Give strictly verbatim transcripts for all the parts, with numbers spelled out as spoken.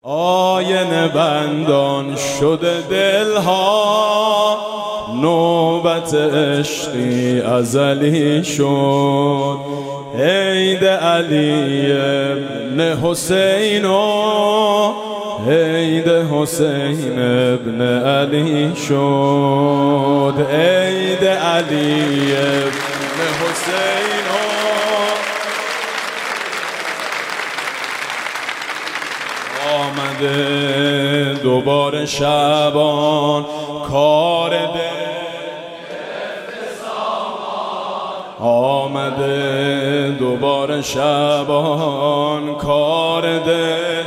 آینه بندان شده دلها، نوبت عشقی ازلی شد. عید علی ابن حسین و عید حسین ابن علی شد. عید علی ابن حسین و آمده دوباره شبان، کار دل آمده دوباره شبان، کار دل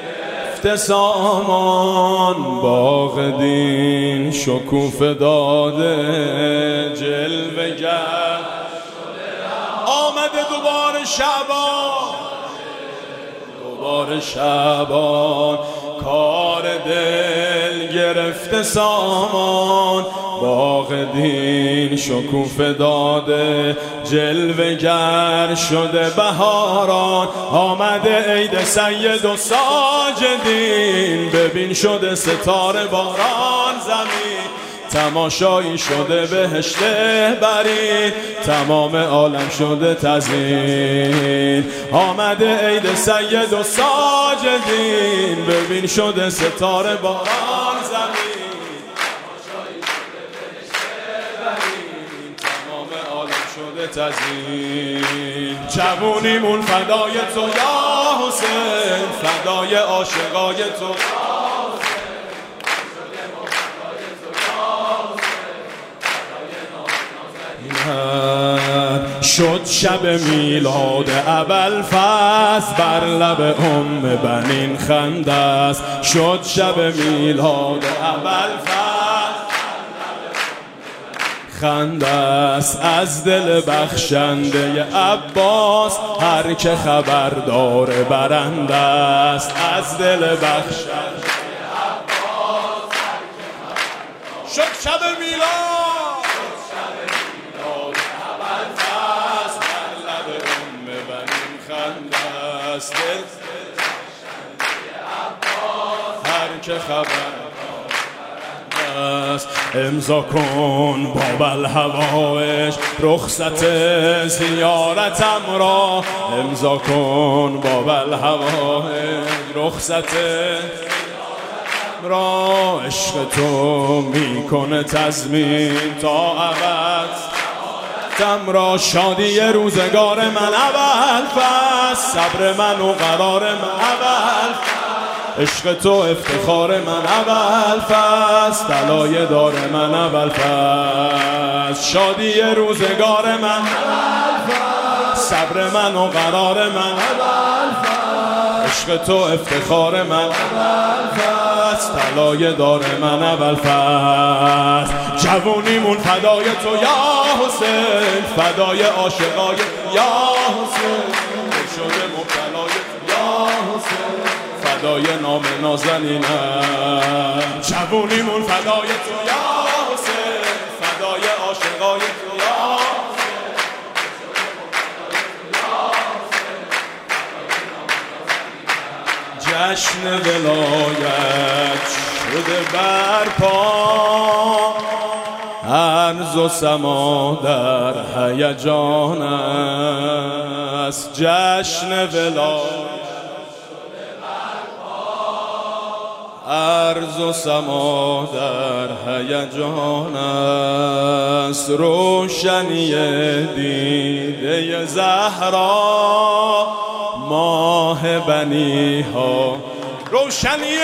سامان. باغ دین شکوفه داده جلوه گر آمده دوباره شبان، دوباره شبان، کار دل گرفته سامان. باغ دین شکوفه داده جلوه گر شده بهاران. آمده عید سید و ساجدین، ببین شده ستاره باران زمین. تماشایی شده بهشت برین، تمام عالم شده تزیین. آمده عید سید و ساجدین، ببین شده ستاره باران زمین. شده تزیین. جوونیمون فدای تو یا حسین، فدای عاشقای تو شد شب میلاد ابوالفضل، بر لب ام بنین خنده است. شد شب میلاد ابوالفضل، خنده است از دل بخشنده عباس. هر که خبر داره برنده است از دل بخشنده عباس. شد شب میلاد، شد شب میلاد ابوالفضل، بر لب ام بنین خنده است دل بخشنده عباس. هر که خبر امضا کن باب الهوایج، رخصت زیارتم را. امضا کن باب الهوایج، رخصت را. عشق تو میکنه تضمین تا ابد تم را. شادی روزگار من ابوالفضل، صبر من و قرار من ابوالفضل. عشق تو افتخار من ابوالفضل، طلایه دار من ابوالفضل. شادی روزگار من ابوالفضل، صبر من و قرار من ابوالفضل. عشق تو افتخار من ابوالفضل، طلایه دار من ابوالفضل. جوونیمون فدای تو یا حسین، فدای عاشقای یا حسین. شده مبتلای یا حسین، فدای نام نازنینم. جوونیمون فدای تو یا حسین، فدای عاشقای تو یا حسین. جشن ولایت شده برپا، عرض و سما در هیجان است. جشن ولایت عرض و سما در هیجان است. روشنی دیده زهرا، ماه بنی ها. روشنی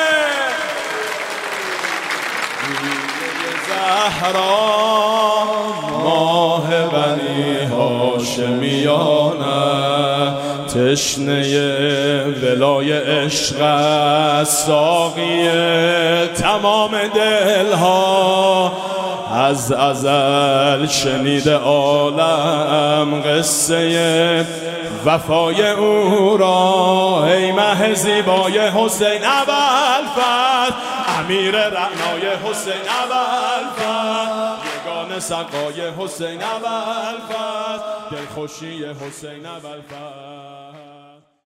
دیده زهرا، ماه بنی هاشمیان است. تشنه ولای عشق است، ساقی تمام دلها. از ازل شنیده عالم قصه وفای او را. ای مه زیبای حسین ابوالفضل، امیر رعنای حسین ابوالفضل، یگانه سقای حسین ابوالفضل، دلخوشی حسین ابوالفضل.